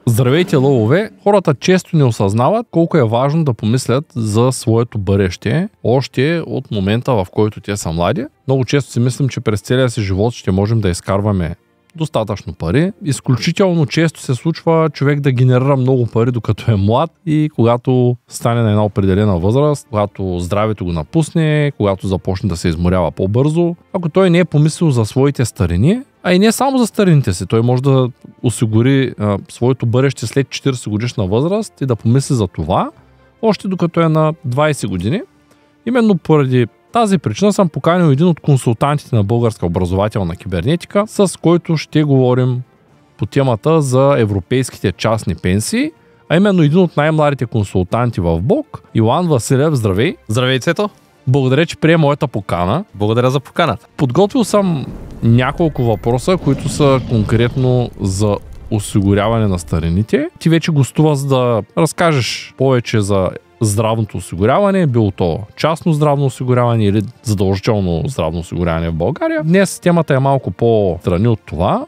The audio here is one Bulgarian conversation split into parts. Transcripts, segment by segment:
Здравейте, лъвове! Хората често не осъзнават колко е важно да помислят за своето бъдеще, още от момента, в който те са млади. Много често си мислим, че през целия си живот ще можем да изкарваме достатъчно пари. Изключително често се случва човек да генерира много пари, докато е млад и когато стане на една определена възраст, когато здравето го напусне, когато започне да се изморява по-бързо. Ако той не е помислил за своите старини, а и не само за старините си, той може да осигури своето бъдеще след 40 годишна възраст и да помисли за това, още докато е на 20 години. Именно поради тази причина съм поканил един от консултантите на Българска образователна кибернетика, с който ще говорим по темата за европейските частни пенсии, а именно един от най-младите консултанти в БОК, Йоан Василев. Здравей! Здравей, Цето! Благодаря, че прие моята покана. Благодаря за поканата. Подготвил съм няколко въпроса, които са конкретно за осигуряване на старините. Ти вече гостува, за да разкажеш повече за здравното осигуряване, било то частно здравно осигуряване или задължително здравно осигуряване в България. Днес темата е малко по-страни от това,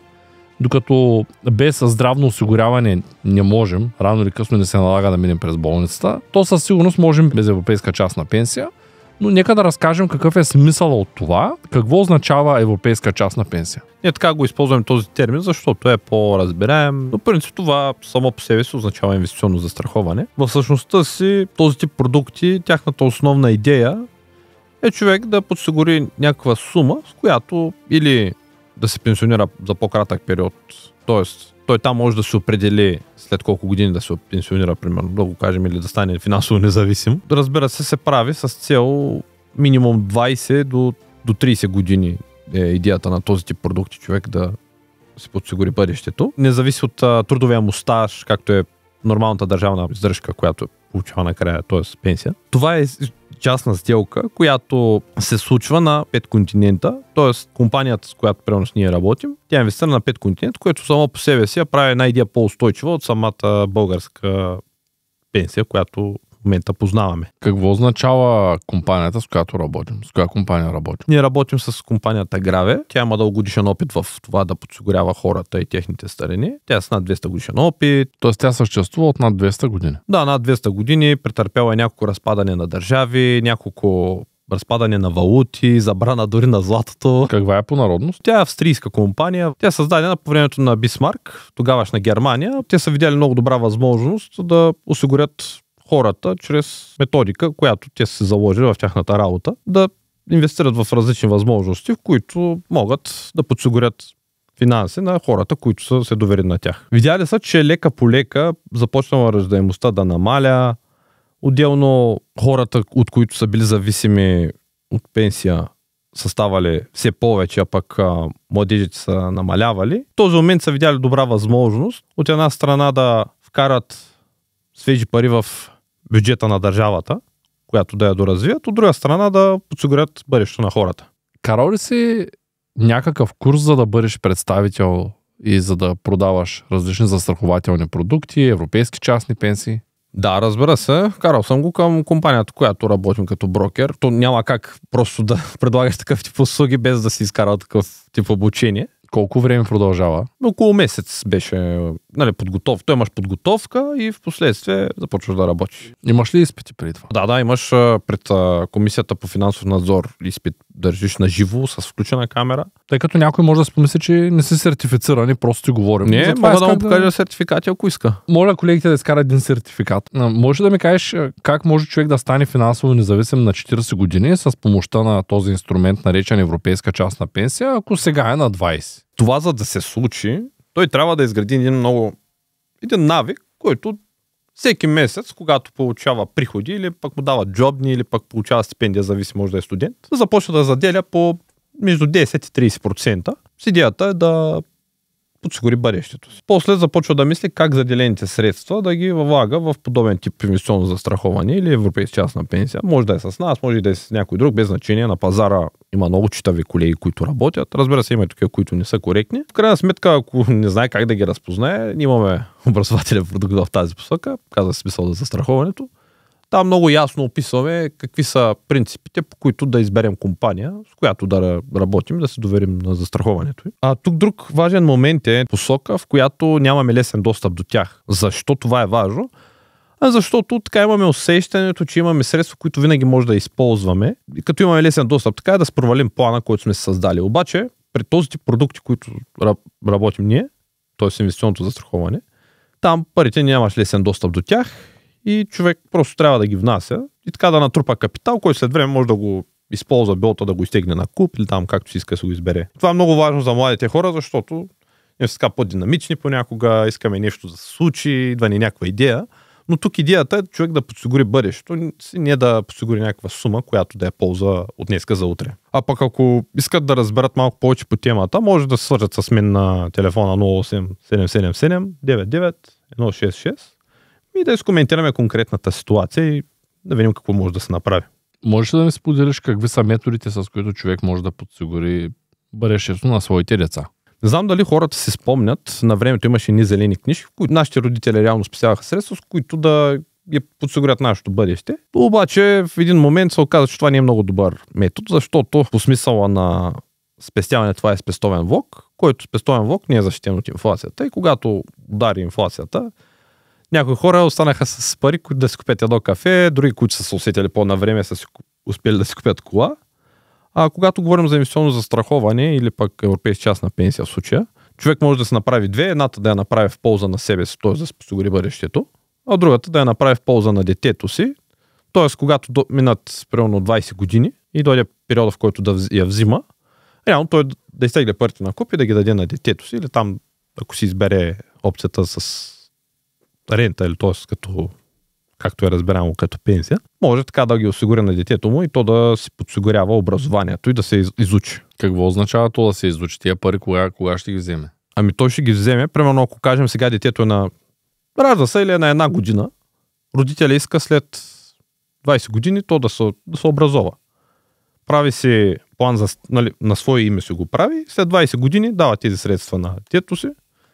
докато без здравно осигуряване не можем, рано или късно не се налага да минем през болницата, то със сигурност можем без европейска частна пенсия. Но нека да разкажем какъв е смисъл от това, какво означава европейска частна пенсия. Ние така го използваме този термин, защото е по-разбираем. Но принцип това само по себе си означава инвестиционно застраховане. В същността си този тип продукти, тяхната основна идея е човек да подсигури някаква сума, с която или да се пенсионира за по-кратък период, т.е. той там може да се определи след колко години да се пенсионира, примерно, да го кажем, или да стане финансово независим. Разбира се прави с цел минимум 20 до 30 години е идеята на този тип продукти, човек да се подсигури бъдещето. Не зависи от трудовия му стаж, както е нормалната държавна издръжка, която получава накрая, т.е. пенсия. Това е частна сделка, която се случва на 5 континента, т.е. компанията, с която примерно ние работим, тя инвестира на 5 континента, което само по себе си прави една идея по-устойчива от самата българска пенсия, която в момента познаваме. Какво означава компанията, с която работим? С коя компания работим? Ние работим с компанията Граве. Тя има дългогодишен опит в това да подсигурява хората и техните старини. Тя е с над 200 годишен опит. Тоест тя съществува от над 200 години? Да, над 200 години. Претърпяла няколко разпадане на държави, няколко разпадане на валути, забрана дори на златото. Каква е по народност? Тя е австрийска компания. Тя е създадена по времето на Бисмарк, тогавашна Германия. Те са видяли много добра възможност да осигурят хората чрез методика, която те са заложили в тяхната работа, да инвестират в различни възможности, в които могат да подсигурят финанси на хората, които са се доверили на тях. Видяли са, че лека по лека започнала раждаемостта да намаля. Отделно хората, от които са били зависими от пенсия, са ставали все повече, а пък младежите са намалявали. В този момент са видяли добра възможност от една страна да вкарат свежи пари в бюджета на държавата, която да я доразвият, от друга страна да подсигурят бъдещето на хората. Карал ли си някакъв курс, за да бъдеш представител и за да продаваш различни застрахователни продукти, европейски частни пенсии? Да, разбира се. Карал съм го към компанията, която работим като брокер. То няма как просто да предлагаш такъв тип услуги без да си изкарал такъв тип обучение. Колко време продължава? Около месец беше подготовка. Той имаш подготовка и в последствие започваш да работиш. Имаш ли изпити преди това? Да, имаш пред Комисията по финансов надзор изпит, държиш на живо с включена камера. Тъй като някой може да си помисли, че не си сертифициран и просто ти говорим. Не, мога да му покажа сертификати, ако иска. Моля колегите да изкарат един сертификат. Може да ми кажеш как може човек да стане финансово независим на 40 години с помощта на този инструмент, наречен европейска частна пенсия, ако сега е на 20? Това, за да се случи, той трябва да изгради един навик, който всеки месец, когато получава приходи или пък му дава джобни, или пък получава стипендия, зависи, може да е студент, да започва да заделя по между 10 и 30%. С идеята е да подсигури бъдещето си. После започва да мисли как заделените средства да ги влага в подобен тип инвестиционно застраховане или европейска частна пенсия. Може да е с нас, може да е с някой друг, без значение. На пазара има много читави колеги, които работят. Разбира се, има и такива, които не са коректни. В крайна сметка, ако не знае как да ги разпознае, имаме образователен продукт в тази посока, казва смисъл за застраховането. Там много ясно описваме какви са принципите, по които да изберем компания, с която да работим, да се доверим на застраховането. А тук друг важен момент е посока, в която нямаме лесен достъп до тях. Защо това е важно? Защото така имаме усещането, че имаме средства, които винаги може да използваме. И като имаме лесен достъп, така е да спровалим плана, който сме създали. Обаче, при този тип продукти, които работим ние, т.е. инвестиционното застраховане, там парите нямаш лесен достъп до тях и човек просто трябва да ги внася и така да натрупа капитал, който след време може да го използва, било да го изтегне на куп или там както си иска да се го избере. Това е много важно за младите хора, защото ние сме така по-динамични понякога, искаме нещо да се случи, идва ни някаква идея. Но тук идеята е човек да подсигури бъдещето, не да подсигури някаква сума, която да я ползва от днеска за утре. А пък ако искат да разберат малко повече по темата, може да се свържат с мен на телефона 08777 99 166 и да изкоментираме конкретната ситуация и да видим какво може да се направи. Можеш ли да ми споделиш какви са методите, с които човек може да подсигури бъдещето на своите деца? Не знам дали хората си спомнят, на времето имаше едни зелени книжки, в които нашите родители реално спестяваха средства, с които да ги подсигурят нашето бъдеще. Обаче в един момент се оказа, че това не е много добър метод, защото по смисъла на спестяване това е спестовен влог, който спестовен влог не е защитен от инфлацията. И когато удари инфлацията, някои хора останаха с пари, които да си купят едно кафе, други, които са се усетили по-навреме, са си успели да си купят кола. А когато говорим за инвестиционно застраховане или пък европейска частна пенсия в случая, човек може да се направи две. Едната да я направи в полза на себе си, т.е. да се подсигури бъдещето, а другата да я направи в полза на детето си, т.е. когато минат примерно 20 години и дойде периода, в който да я взима, реално той да изтегля парите на куп и да ги даде на детето си или там, ако си избере опцията с рента или т.е. както е разбираемо като пенсия, може така да ги осигуря на детето му и то да си подсигурява образованието и да се изучи. Какво означава то да се изучи? Тия пари кога ще ги вземе? Ами той ще ги вземе, примерно ако кажем сега детето е ражда се или е на 1 година, родителя иска след 20 години то да се образова. Прави си план на свое име си го прави, след 20 години дава тези средства на детето си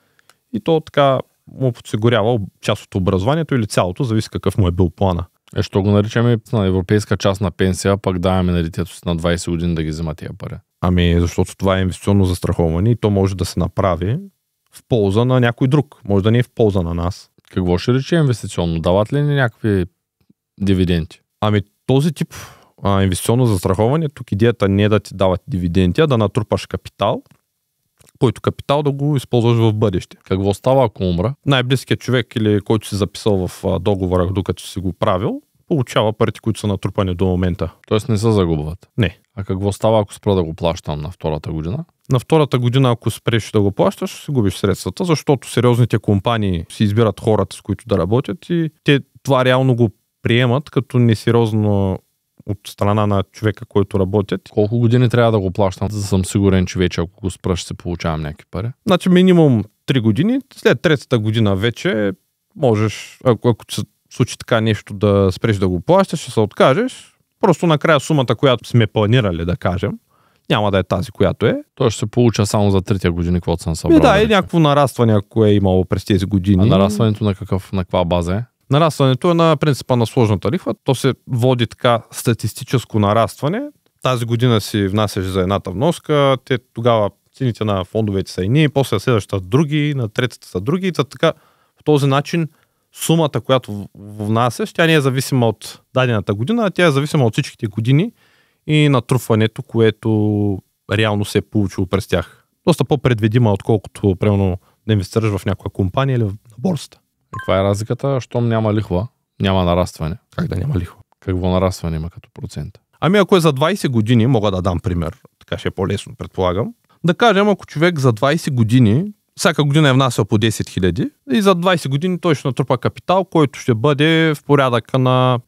и то така му подсигурява част от образованието или цялото, зависи какъв му е бил плана. Що го наричаме на европейска частна пенсия, пък даваме на детето си на 20 години да ги взема тия пари? Ами защото това е инвестиционно застраховане и то може да се направи в полза на някой друг. Може да не е в полза на нас. Какво ще рече инвестиционно? Дават ли ни някакви дивиденти? Ами този тип инвестиционно застраховане, тук идеята не е да ти дават дивиденти, а да натрупаш капитал, който капитал да го използваш в бъдеще. Какво става, ако умра? Най-близкият човек или който си записал в договора, докато си го правил, получава парите, които са натрупани до момента. Тоест не се загубват? Не. А какво става, ако спра да го плащам на втората година? На втората година, ако спреш да го плащаш, ще си губиш средствата, защото сериозните компании си избират хората, с които да работят и те това реално го приемат като несериозно от страна на човека, който работят. Колко години трябва да го плащам, за да съм сигурен, че вече ако го спра, ще се получавам някакви пари? Значи минимум 3 години. След третата година вече можеш, ако се случи така нещо да спреш да го плащаш, ще се откажеш. Просто накрая сумата, която сме планирали, да кажем, няма да е тази, която е. Той ще се получа само за третия години, каквото съм събрал. Да, и някакво нарастване, ако е имало през тези години. А нарастването на каква база е? Нарастването е на принципа на сложната лихва. То се води така статистическо нарастване. Тази година си внасяш за едната вноска, те тогава цените на фондовете са едни, после следващата други, на третата са други. Така, по този начин сумата, която внасяш, тя не е зависима от дадената година, а тя е зависима от всичките години и натрупването, което реално се е получило през тях. Доста по-предвидима, отколкото примерно да инвестираш в някаква компания или на борсата. Каква е разликата? Щом няма лихва, няма нарастване. Как да няма лихва? Какво нарастване има като процент? Ами ако е за 20 години, мога да дам пример, така ще е по-лесно, предполагам. Да кажем, ако човек за 20 години, всяка година е внасял по 10 000 и за 20 години той ще натрупа капитал, който ще бъде в порядъка на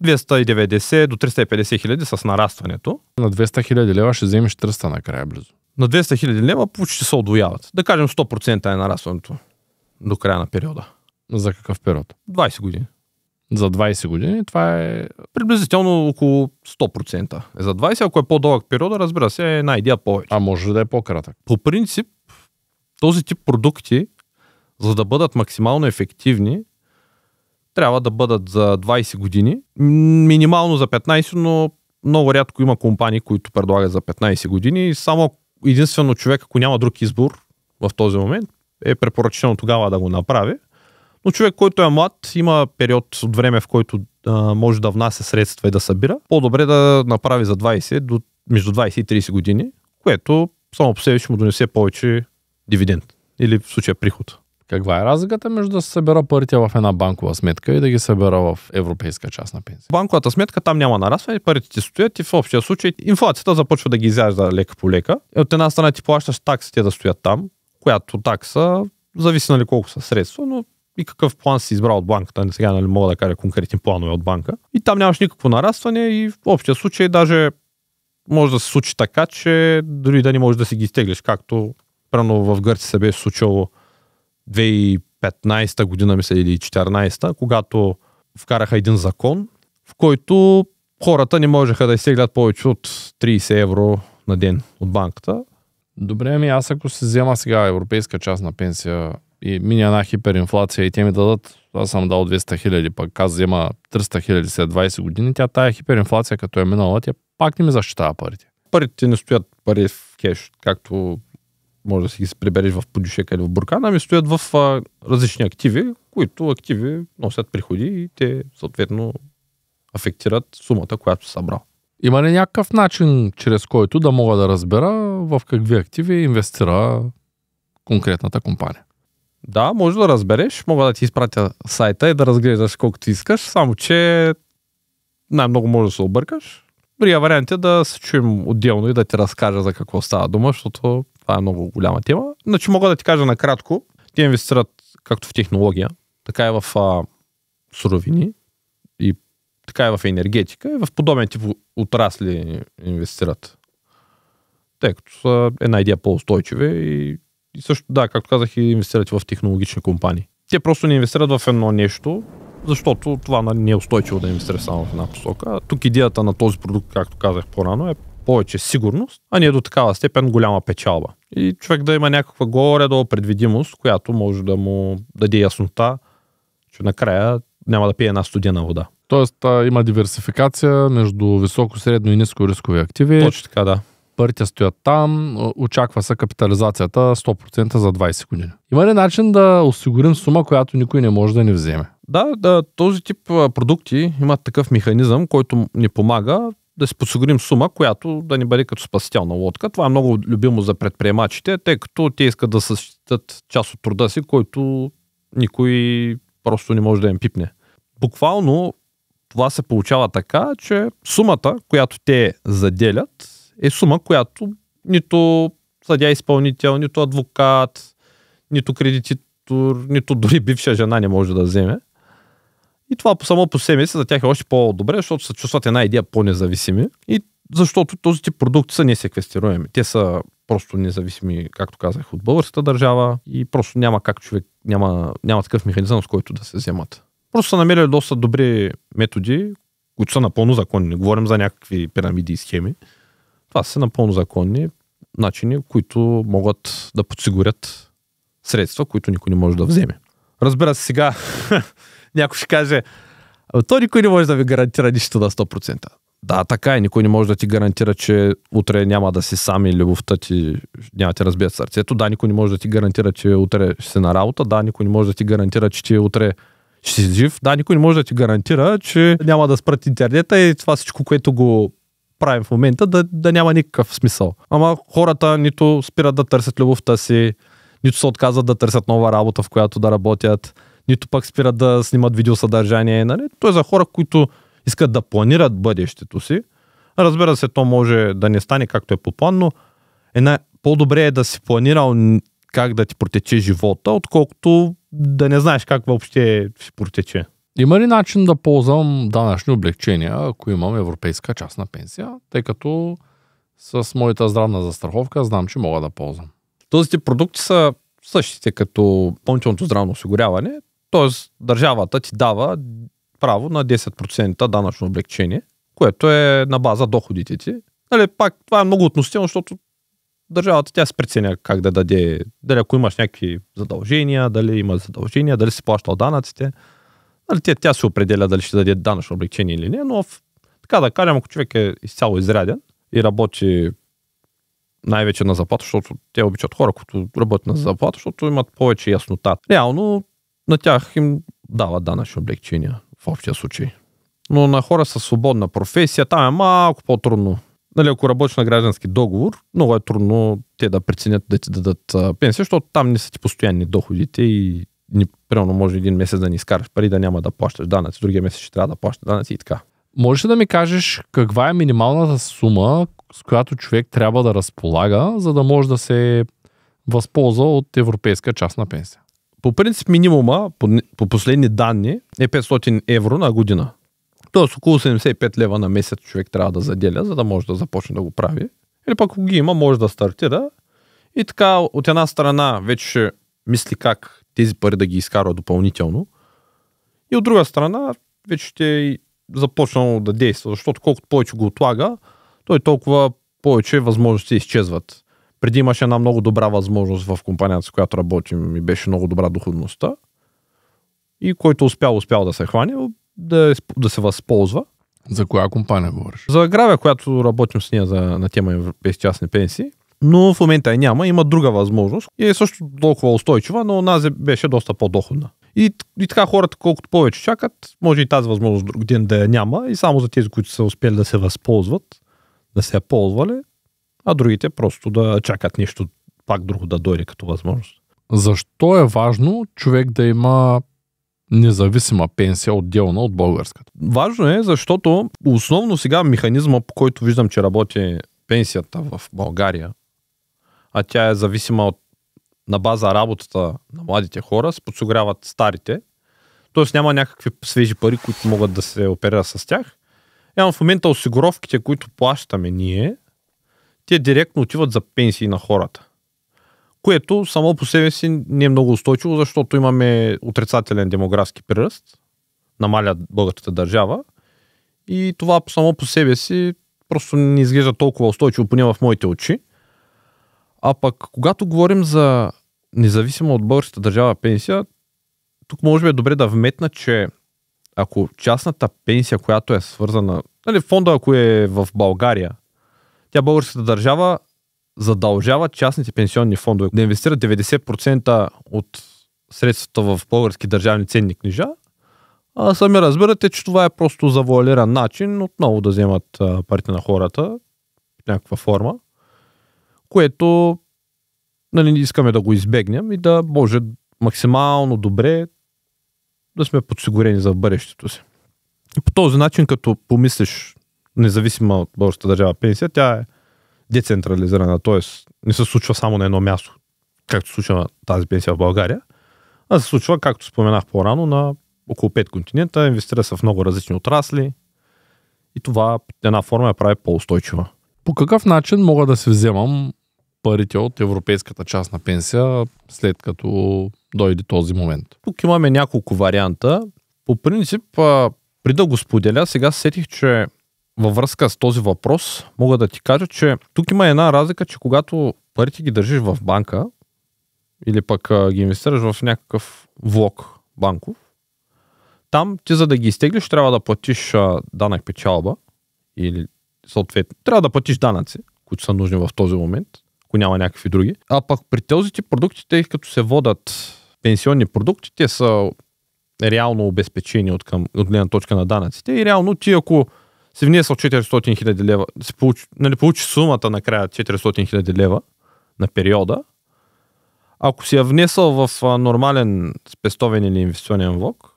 290 до 350 хиляди с нарастването. На 200 хиляди лева ще вземеш 300 накрая близо. На 200 хиляди лева почти се удвояват. Да кажем 100% е нарастването до края на периода. За какъв период? 20 години. За 20 години това е... Приблизително около 100% е за 20. Ако е по-дълъг период, разбира се, е една идея повече. А може да е по-кратък. По принцип, този тип продукти, за да бъдат максимално ефективни, трябва да бъдат за 20 години, минимално за 15, но много рядко има компании, които предлагат за 15 години и само единствено човек, ако няма друг избор в този момент, е препоръчено тогава да го направи. Но човек, който е млад, има период от време, в който може да внася средства и да събира. По-добре да направи за 20, между 20 и 30 години, което само по себе ще му донесе повече дивиденд или в случая приход. Каква е разликата между да се събера парите в една банкова сметка и да ги събера в европейска частна пенсия? Банковата сметка там няма нарастване, парите ти стоят и в общия случай инфлацията започва да ги изяжда лека по лека. От една страна ти плащаш таксите да стоят там, която такса зависи нали колко са средства, но и какъв план си избрал от банката. Сега нали мога да кажа конкретни планове от банка. И там нямаш никакво нарастване и в общия случай даже може да се случи така, че дори да не можеш да си ги изтеглиш, както прано в Гърция се беше случило 2015 година, мисля, или 2014, когато вкараха един закон, в който хората не можеха да изтеглят повече от 30 евро на ден от банката. Добре, ами аз ако се взема сега европейска частна пенсия и мине една хиперинфлация и те ми дадат, аз съм дал 200 хиляди, пък аз взема 300 хиляди след 20 години, тая хиперинфлация като е минала, тя пак не ми защитава парите. Парите не стоят пари в кеш, както може да си ги прибереш в подюшека или в буркана, ами стоят в различни активи, които активи носят приходи и те съответно афектират сумата, която си събрал. Има ли някакъв начин, чрез който да мога да разбера в какви активи инвестира конкретната компания? Да, може да разбереш. Мога да ти изпратя сайта и да разглеждаш колкото искаш, само че най-много може да се объркаш. Другия вариант е да се чуем отделно и да ти разкажа за какво става дума, защото това е много голяма тема. Значи мога да ти кажа накратко. Те инвестират както в технология, така и в суровини, и така и в енергетика, и в подобен тип отрасли инвестират. Тъй като са една идея по-устойчиви и също, да, както казах, и инвестират в технологични компании. Те просто не инвестират в едно нещо, защото това не е устойчиво да инвестира само в една посока. Тук идеята на този продукт, както казах по-рано, е повече сигурност, а не е до такава степен голяма печалба. И човек да има някаква горе-долу предвидимост, която може да му даде яснота, че накрая няма да пие една студена вода. Тоест има диверсификация между високо, средно и ниско рискови активи. Точно така, да. Парите стоят там, очаква се капитализацията 100% за 20 години. Има ли начин да осигурим сума, която никой не може да ни вземе? Да, този тип продукти имат такъв механизъм, който ни помага да си подсигурим сума, която да ни бъде като спасителна лодка. Това е много любимо за предприемачите, тъй като те искат да съществят част от труда си, който никой просто не може да им пипне. Буквално това се получава така, че сумата, която те заделят, е сума, която нито съдия изпълнител, нито адвокат, нито кредитор, нито дори бивша жена не може да вземе. И това само по себе си за тях е още по-добре, защото се чувстват една идея по-независими и защото този тип продукти са несеквестируеми. Те са просто независими, както казах, от българската държава и просто няма как човек, няма такъв механизъм, с който да се вземат. Просто са намерили доста добри методи, които са напълно законни. Не говорим за някакви пирамиди и схеми. Това са напълно законни начини, които могат да подсигурят средства, които никой не може да вземе. Разбира се, сега някой ще каже, то никой не може да ви гарантира нищо на 100%. Да, така е. Никой не може да ти гарантира, че утре няма да си сам и любовта ти няма да ти разбият сърцето. Да, никой не може да ти гарантира, че утре ще си на работа. Да, никой не може да ти гарантира, че ти утре ще си жив. Да, никой не може да ти гарантира, че няма да спрат интернета и това всичко, което го правим в момента, да няма никакъв смисъл. Ама хората нито спират да търсят любовта си, нито се отказват да търсят нова работа, в която да работят, нито пък спират да снимат видеосъдържание. Нали? То е за хора, които искат да планират бъдещето си. Разбира се, то може да не стане както е по план, но по-добре е да си планирал как да ти протече живота, отколкото да не знаеш как въобще ще протече. Има ли начин да ползвам данъчни облегчения, ако имам европейска частна пенсия, тъй като с моята здравна застраховка знам, че мога да ползвам? Този тип продукти са същите като допълнителното здравно осигуряване, т.е. държавата ти дава право на 10% данъчно облегчение, което е на база доходите ти. Нали, пак това е много относително, защото държавата тя се преценя как да даде, дали ако имаш някакви задължения, дали има задължения, дали си плащал данъците. Тя се определя дали ще даде данъчно облегчение или не, но така да кажем, ако човек е изцяло изряден и работи най-вече на заплата, защото те обичат хора, които работят на заплата, защото имат повече яснота. Реално на тях им дава данъчни облегчения в общия случай. Но на хора с свободна професия там е малко по-трудно. Нали, ако работиш на граждански договор, много е трудно те да преценят да ти дадат пенсия, защото там не са ти постоянни доходите и примерно може един месец да ни изкараш пари, да няма да плащаш данъци, другия месец ще трябва да плащаш данъци и така. Можеш ли да ми кажеш каква е минималната сума, с която човек трябва да разполага, за да може да се възползва от европейска частна пенсия? По принцип минимума, по последни данни, е 500 евро на година. Тоест около 75 лева на месец човек трябва да заделя, за да може да започне да го прави. Или пък ако ги има, може да стартира. И така от една страна вече ще мисли как тези пари да ги изкарва допълнително. И от друга страна вече ще е започнало да действа, защото колкото повече го отлага, той толкова повече възможности изчезват. Преди имаше една много добра възможност в компанията, с която работим и беше много добра доходността. И който успял да се хване, да се възползва. За коя компания говориш? За Агравия, която работим с нея на тема европейски частни пенсии, но в момента няма, има друга възможност и е също толкова устойчива, но нас беше доста по-доходна. И така хората, колкото повече чакат, може и тази възможност друг ден да я няма и само за тези, които са успели да се възползват, да се я ползвали, а другите просто да чакат нещо пак друго да дойде като възможност. Защо е важно човек да има независима пенсия отделна от българската? Важно е, защото основно сега механизма, по който виждам, че работи пенсията в България, а тя е зависима на база работата на младите хора, се подсигуряват старите, т.е. няма някакви свежи пари, които могат да се оперират с тях. В момента осигуровките, които плащаме ние, те директно отиват за пенсии на хората. Което само по себе си не е много устойчиво, защото имаме отрицателен демографски приръст, намаля българската държава и това само по себе си просто не изглежда толкова устойчиво, поне в моите очи. А пък когато говорим за независимо от българската държава пенсия, тук може би е добре да вметна, че ако частната пенсия, която е свързана, фонда, ако е в България, тя българската държава задължава частните пенсионни фондове да инвестират 90% от средствата в български държавни ценни книжа, а сами разбирате, че това е просто завуалиран начин отново да вземат парите на хората в някаква форма, което искаме да го избегнем и да може максимално добре да сме подсигурени за бъдещето си. И по този начин, като помислиш независима от българската държава пенсия, тя е децентрализирана, т.е. не се случва само на едно място, както се случва тази пенсия в България, а се случва, както споменах по-рано, на около 5 континента, инвестира се в много различни отрасли и това една форма я прави по-устойчива. По какъв начин мога да си вземам парите от европейската частна пенсия, след като дойде този момент? Тук имаме няколко варианта. По принцип, при да го споделя, сега сетих, че във връзка с този въпрос мога да ти кажа, че тук има една разлика, че когато парите ги държиш в банка или пък ги инвестираш в някакъв влог банков, там ти за да ги изтеглиш трябва да платиш данък печалба или съответно трябва да платиш данъци, които са нужни в този момент, ако няма някакви други. А пък при този тип продукти, те като се водят пенсионни продукти, те са реално обезпечени от гледна точка на данъците и реално ти ако си внесъл 400 хиляди лева, получи сумата накрая 400 хиляди лева на периода, ако си я внесъл в нормален спестовен или инвестиционен влог,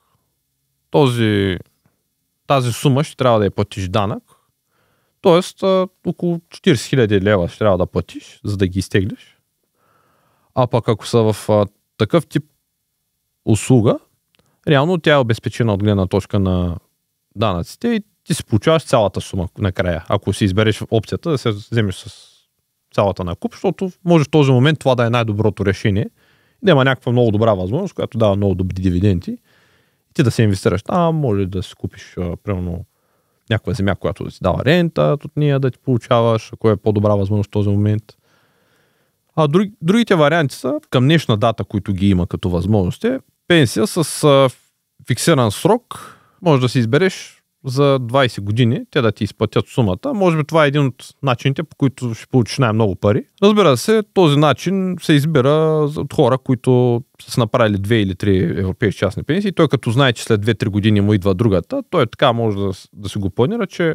тази сума ще трябва да я платиш данък, т.е. около 40 хиляди лева ще трябва да платиш, за да ги изтеглиш. А пък ако са в такъв тип услуга, реално тя е обезпечена от гледна точка на данъците и ти си получаваш цялата сума накрая, ако си избереш опцията да се вземеш с цялата накуп, защото може в този момент това да е най-доброто решение, да има някаква много добра възможност, която дава много добри дивиденти и ти да се инвестираш там, може да си купиш примерно някаква земя, която да ти дава рента от нея да ти получаваш, ако е по-добра възможност в този момент. А другите варианти са към днешна дата, които ги има като възможности, пенсия с фиксиран срок, може да си избереш за 20 години, те да ти изплатят сумата. Може би това е един от начините, по които ще получиш най-много пари. Разбира се, този начин се избира от хора, които са направили 2 или 3 европейски частни пенсии. Той като знае, че след 2-3 години му идва другата, той така може да си го планира, че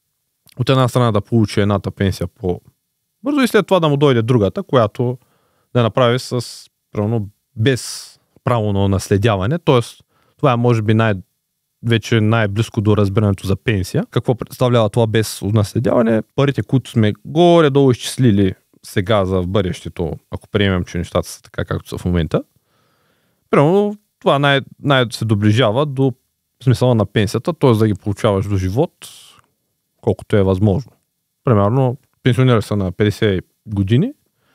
от една страна да получи едната пенсия по-бързо и след това да му дойде другата, която да направи примерно, без право на наследяване. Тоест, това е може би вече най-близко до разбирането за пенсия. Какво представлява това без наследяване? Парите, които сме горе-долу изчислили сега за бъдещето, ако приемем, че нещата са така, както са в момента, примерно това се доближава до смисъла на пенсията, т.е. да ги получаваш до живот, колкото е възможно. Примерно, пенсионираш се на 50 години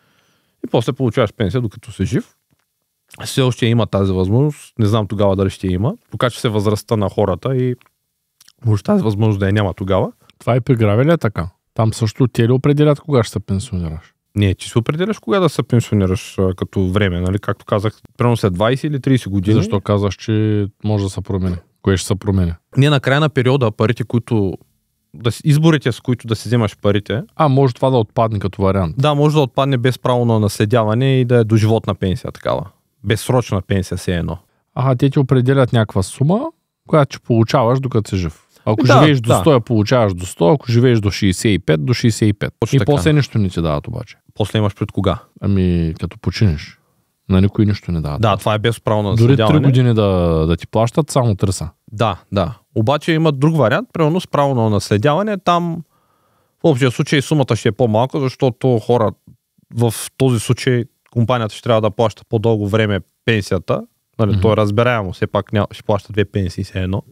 и после получаваш пенсия, докато си жив. Все още има тази възможност. Не знам тогава дали ще има. Покачва се възрастта на хората и може тази възможност да я няма тогава. Това и при грави ли е така? Там също те ли определят кога ще се пенсионираш? Не, ти се определяш кога да се пенсионираш като време, нали? Както казах, примерно след 20 или 30 години. Защо казаш, че може да се промени? Кое ще се промени? Не, на края на периода парите, които изборите, с които да си вземаш парите. Може това да отпадне като вариант. Да, може да отпадне без право на наследяване и да е доживотна пенсия такава. Безсрочна пенсия се едно. Те ти определят някаква сума, която ще получаваш докато си жив. Ако живееш до 100, я получаваш до 100, ако живееш до 65, до 65. Точно и така. после нищо не ти дават обаче. После имаш пред кога? Като починеш. На никой нищо не дават. Да, това е без право на Дори наследяване. 3 години да ти плащат, само 3 са. Да. Обаче има друг вариант, примерно с право на наследяване. Там в общия случай сумата ще е по-малка, защото хора в този случай компанията ще трябва да плаща по-дълго време пенсията. Нали, то е разбираемо, все пак ще плаща 2 пенсии все едно.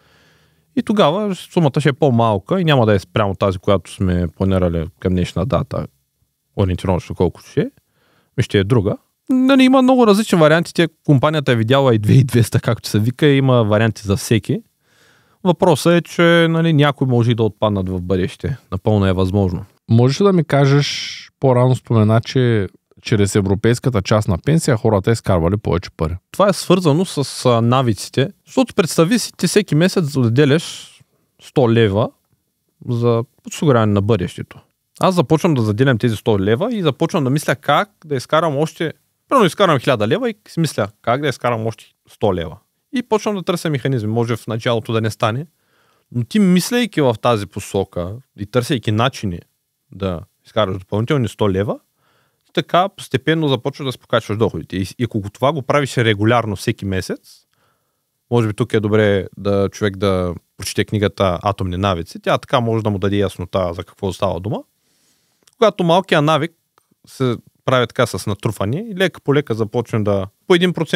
И тогава сумата ще е по-малка и няма да е спрямо тази, която сме планирали към днешна дата. Ориентировано колко ще е друга. Нали, има много различни варианти. Компанията е видяла и 2200, както се вика, и има варианти за всеки. Въпросът е, че някои може и да отпаднат в бъдеще. Напълно е възможно. Можеш ли да ми кажеш, по-рано спомена, че чрез европейската частна пенсия хората изкарвали повече пари? Това е свързано с навиците, защото представи си, ти всеки месец заделяш 100 лева за осигуряване на бъдещето. Аз започвам да заделям тези 100 лева и започвам да мисля как да изкарам още... Примерно изкарам 1000 лева и си мисля как да изкарам още 100 лева. И почвам да търся механизми. Може в началото да не стане, но ти мислейки в тази посока и търсейки начини да изкараш допълнителни 100 лева, така постепенно започваш да се покачваш доходите. И ако това го правиш регулярно всеки месец, може би тук е добре човек да прочете книгата Атомни навици. Тя така може да му даде яснота за какво става дума. Когато малкият навик се прави така с натрупване и лека по лека започне да по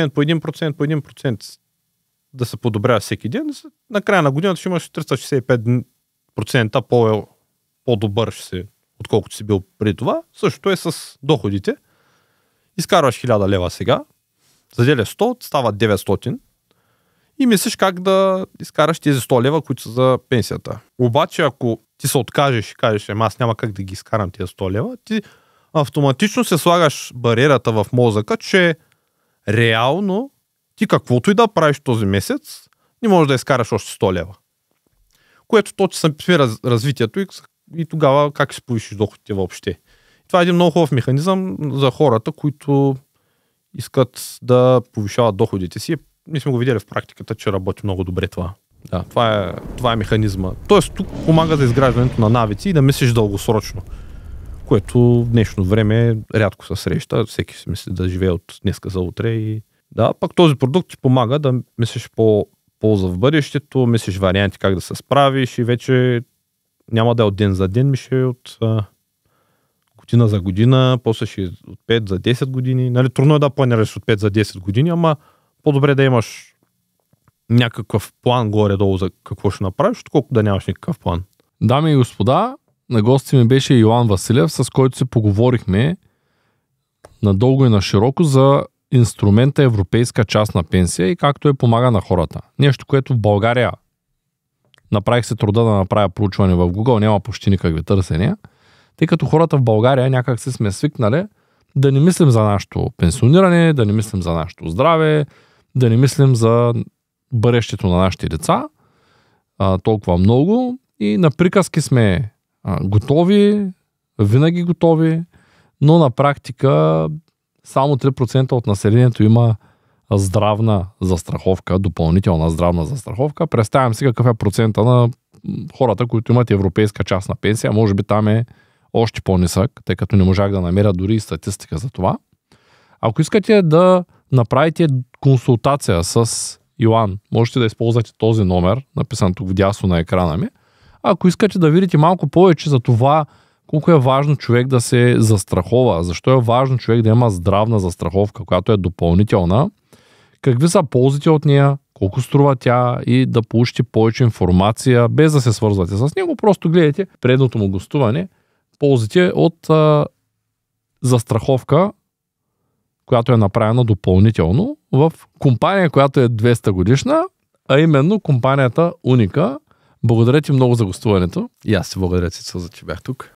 1% да се подобрява всеки ден, на края на годината ще имаш 365% по-добър ще си, отколкото си бил преди това. Същото е с доходите. Изкарваш 1000 лева сега, заделяш 100, стават 900 и мислиш как да изкараш тези 100 лева, които са за пенсията. Обаче, ако ти се откажеш и кажеш, аз няма как да ги изкарам тези 100 лева, ти автоматично се слагаш бариерата в мозъка, че реално ти каквото и да правиш този месец, не можеш да изкараш още 100 лева. Което то ти спира развитието и тогава как ще повишиш доходите въобще. Това е един много хубав механизъм за хората, които искат да повишават доходите си. Ние сме го видели в практиката, че работи много добре това. Да, това е механизма. Тоест тук помага за изграждането на навици и да мислиш дългосрочно. Което в днешно време рядко се среща. Всеки си мисли да живее от днеска за утре. И да, пак този продукт ти помага да мислиш по полза в бъдещето, мислиш варианти как да се справиш и вече няма да е от ден за ден, ще е от година за година, после ще е от 5 за 10 години. Нали, трудно е да планираш от 5 за 10 години, ама по-добре да имаш някакъв план горе-долу за какво ще направиш, отколкото да нямаш никакъв план. Дами и господа, на гости ми беше Йоан Василев, с който се поговорихме надълго и на широко за инструмента европейска частна пенсия и както е помага на хората. Нещо, което в България направих се труда да направя проучване в Google, няма почти никакви търсения, тъй като хората в България някак се сме свикнали да не мислим за нашето пенсиониране, да не мислим за нашето здраве, да не мислим за бъдещето на нашите деца толкова много и на приказки сме готови, винаги готови, но на практика само 3% от населението има здравна застраховка, допълнителна здравна застраховка. Представям си какъв е процента на хората, които имат европейска частна пенсия. Може би там е още по-нисък, тъй като не можах да намеря дори и статистика за това. Ако искате да направите консултация с Йоан, можете да използвате този номер, написан тук вдясно на екрана ми. Ако искате да видите малко повече за това, колко е важно човек да се застрахова, защо е важно човек да има здравна застраховка, която е допълнителна, какви са ползите от нея, колко струва тя и да получите повече информация, без да се свързвате с него, просто гледайте предното му гостуване, ползите от застраховка, която е направена допълнително в компания, която е 200 годишна, а именно компанията Уника. Благодаря ти много за гостуването. И аз ти благодаря, Цецо, за че бях тук.